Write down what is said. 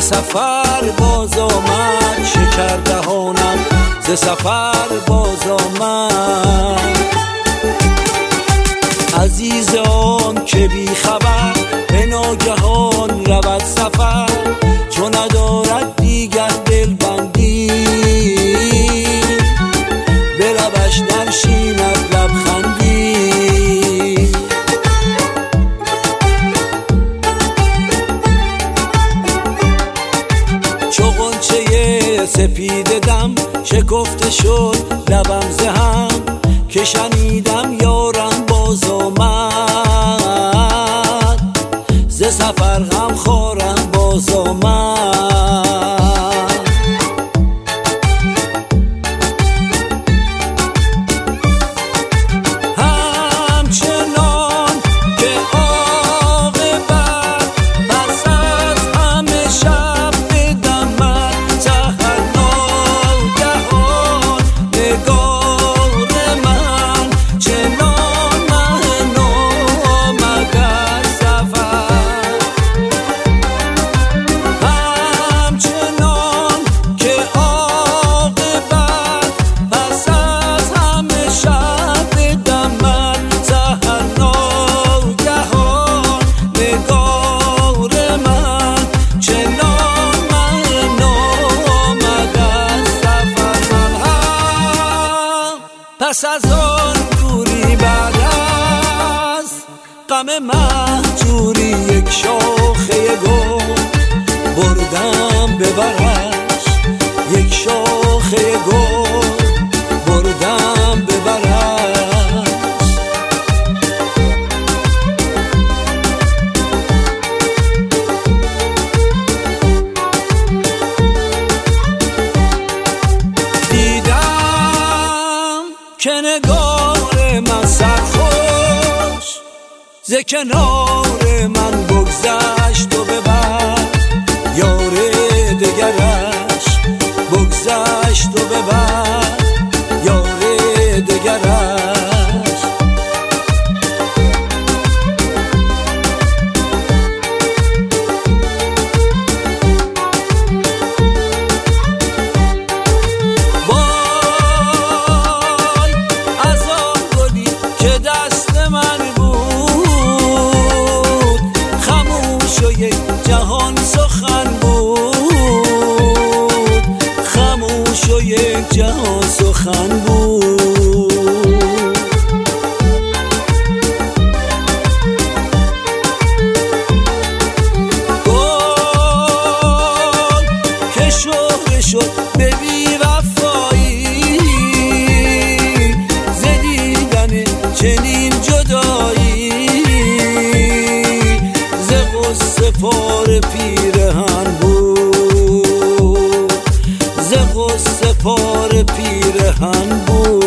سفر باز آمد، شکر دهانم ز سفر باز آمد. عزیز آن که بی خبر به ناگهان رود سفر، چون ندارد دیگر دلبندی به لبش ننشیند لبخندی. چو غنچه سپید دم شکفته شد لبم ز هم، که شنیدم یارم باز آمد، ز سفر غم خورم باز آمد. همچنان که عاقبت پس از همه شب بدمد، سحر ناگهان نگار من چنان من آمد از سفر. همچنان که عاقبت پس از همه شب بدمد، سحر ناگهان نگار من چنان من آمد از سفر. من هم پس از آن دوری بعد از غم مهجوری، یک شاخه گل بردم به برش، یک شاخه گل بردم به برش. دیدم که نگار من سرخوش ز کنار من بگذشت و ببر، یار دگرش بگذشت و ببر، یار دگرش. وای از آن گلی که دست من بود، خموش و یک جهان سخن بود، خموش و یک جهان سخن بود. گل که شهره شد به بی وفایی، ز دیدن چنین جدایی، ز غصه پاره پیرهن بود، ز غصه پاره پیرهن بود.